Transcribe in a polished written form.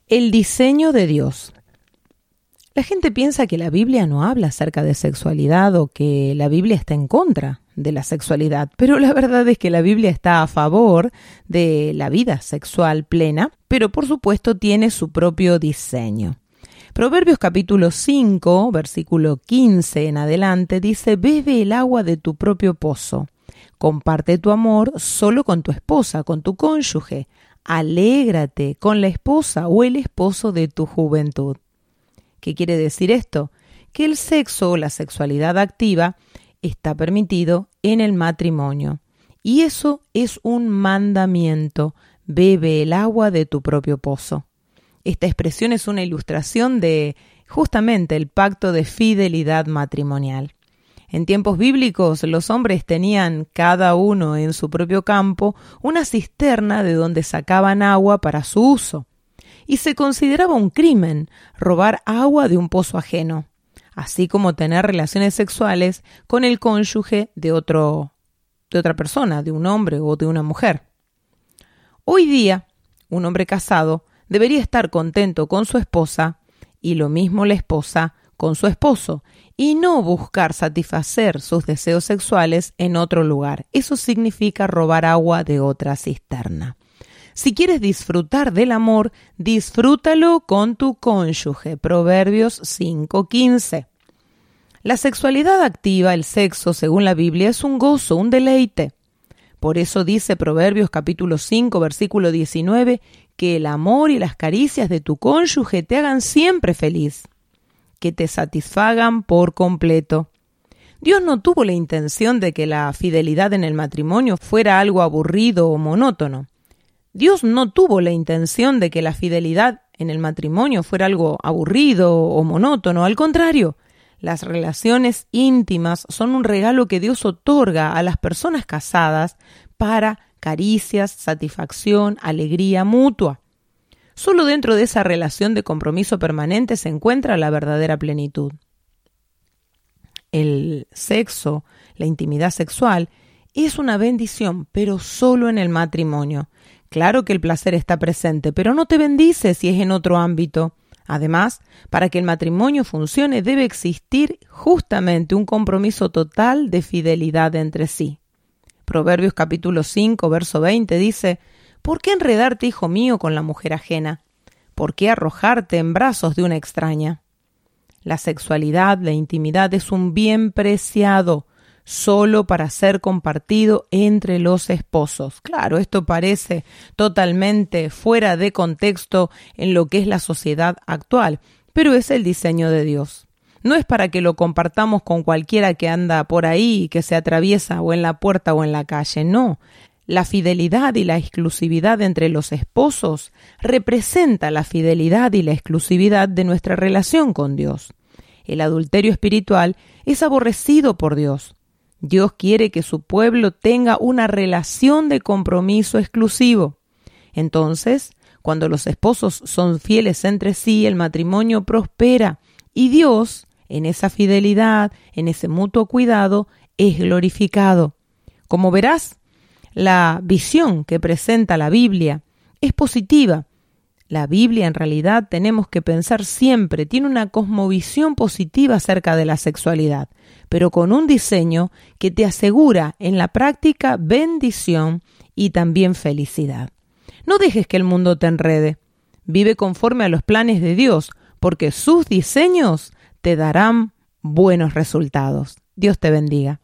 El diseño de Dios. La gente piensa que la Biblia no habla acerca de sexualidad o que la Biblia está en contra de la sexualidad, pero la verdad es que la Biblia está a favor de la vida sexual plena, pero por supuesto tiene su propio diseño. Proverbios capítulo 5, versículo 15 en adelante dice: bebe el agua de tu propio pozo, comparte tu amor solo con tu esposa, con tu cónyuge, alégrate con la esposa o el esposo de tu juventud. ¿Qué quiere decir esto? Que el sexo o la sexualidad activa está permitido en el matrimonio. Y eso es un mandamiento. Bebe el agua de tu propio pozo. Esta expresión es una ilustración de justamente el pacto de fidelidad matrimonial. En tiempos bíblicos, los hombres tenían cada uno en su propio campo una cisterna de donde sacaban agua para su uso. Y se consideraba un crimen robar agua de un pozo ajeno, así como tener relaciones sexuales con el cónyuge de otra persona, de un hombre o de una mujer. Hoy día, un hombre casado debería estar contento con su esposa y lo mismo la esposa con su esposo, y no buscar satisfacer sus deseos sexuales en otro lugar. Eso significa robar agua de otra cisterna. Si quieres disfrutar del amor, disfrútalo con tu cónyuge. Proverbios 5:15. La sexualidad activa, el sexo, según la Biblia, es un gozo, un deleite. Por eso dice Proverbios capítulo 5, versículo 19, que el amor y las caricias de tu cónyuge te hagan siempre feliz, que te satisfagan por completo. Dios no tuvo la intención de que la fidelidad en el matrimonio fuera algo aburrido o monótono. Dios no tuvo la intención de que la fidelidad en el matrimonio fuera algo aburrido o monótono. Al contrario, las relaciones íntimas son un regalo que Dios otorga a las personas casadas para caricias, satisfacción, alegría mutua. Solo dentro de esa relación de compromiso permanente se encuentra la verdadera plenitud. El sexo, la intimidad sexual, es una bendición, pero solo en el matrimonio. Claro que el placer está presente, pero no te bendice si es en otro ámbito. Además, para que el matrimonio funcione debe existir justamente un compromiso total de fidelidad entre sí. Proverbios capítulo 5, verso 20 dice: ¿por qué enredarte, hijo mío, con la mujer ajena? ¿Por qué arrojarte en brazos de una extraña? La sexualidad, la intimidad es un bien preciado, solo para ser compartido entre los esposos. Claro, esto parece totalmente fuera de contexto en lo que es la sociedad actual, pero es el diseño de Dios. No es para que lo compartamos con cualquiera que anda por ahí y que se atraviesa o en la puerta o en la calle, no. La fidelidad y la exclusividad entre los esposos representa la fidelidad y la exclusividad de nuestra relación con Dios. El adulterio espiritual es aborrecido por Dios. Dios quiere que su pueblo tenga una relación de compromiso exclusivo. Entonces, cuando los esposos son fieles entre sí, el matrimonio prospera y Dios, en esa fidelidad, en ese mutuo cuidado, es glorificado. Como verás, la visión que presenta la Biblia es positiva. La Biblia, en realidad, tenemos que pensar siempre, tiene una cosmovisión positiva acerca de la sexualidad, pero con un diseño que te asegura en la práctica bendición y también felicidad. No dejes que el mundo te enrede. Vive conforme a los planes de Dios, porque sus diseños te darán buenos resultados. Dios te bendiga.